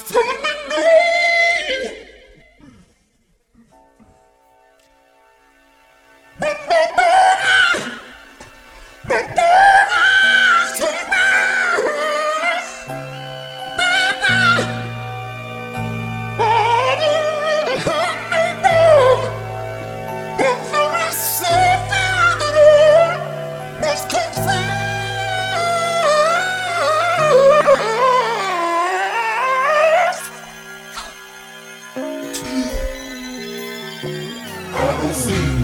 telling me no. But my body's telling me, baby, I don't have no more. But there is something that I must confess. I don't see.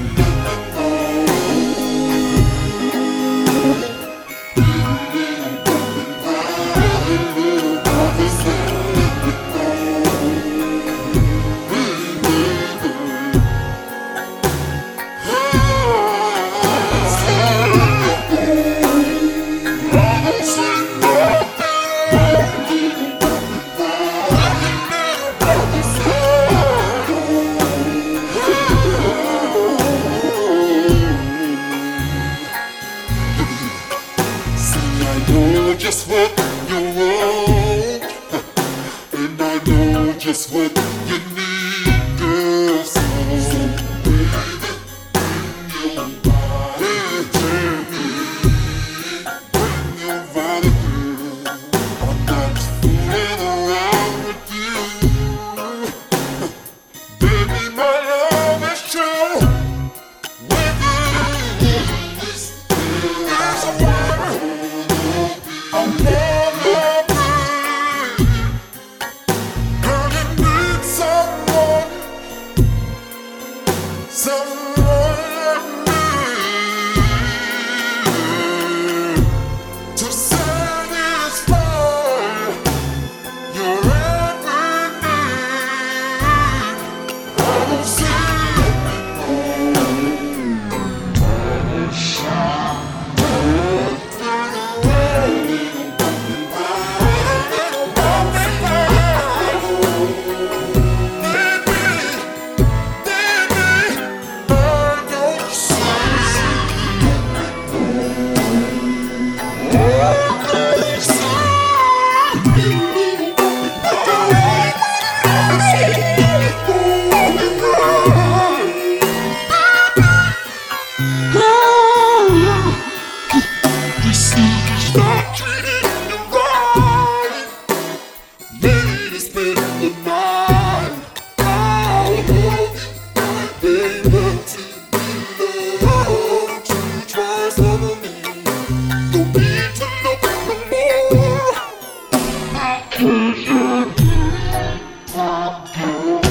Just what you want, and I know just what you need, girl. So baby, bring your body to me, bring your body, girl. I'm not fooling around with you, baby. My love is true. With you, there's a world. I'm never free. Girl, you need someone like me to satisfy your every need. I don't see stop treating you right. Ready to spend the night. I hope, baby, to be loved, to trust over me. Don't need to look no more. I can't.